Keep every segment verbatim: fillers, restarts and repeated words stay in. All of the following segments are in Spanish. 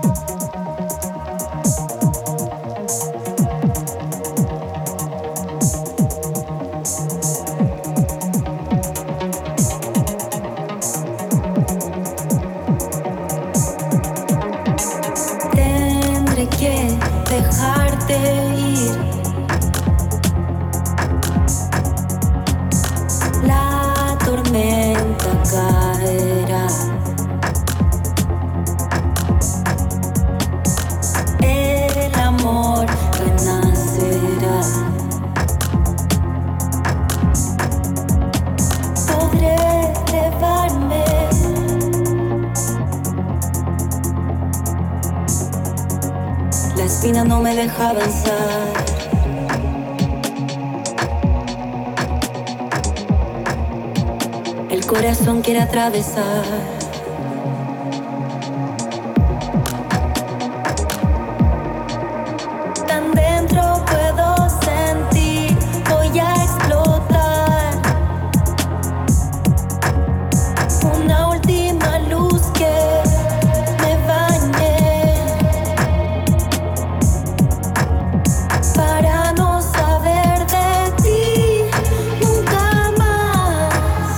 No me deja avanzar. El corazón quiere atravesar. Tan dentro puedo sentir, voy a explotar. Una última luz que para no saber de ti nunca más.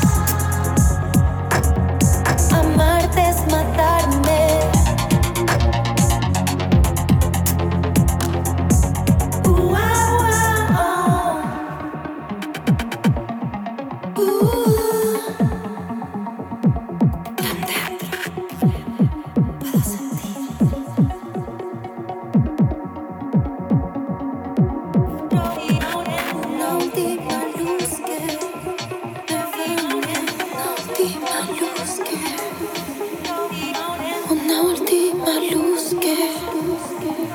Amarte es matarme. Uh, ah, uh, uh. Tan dentro puedo sentir. Una última luz que me venga, una última luz que, una última luz que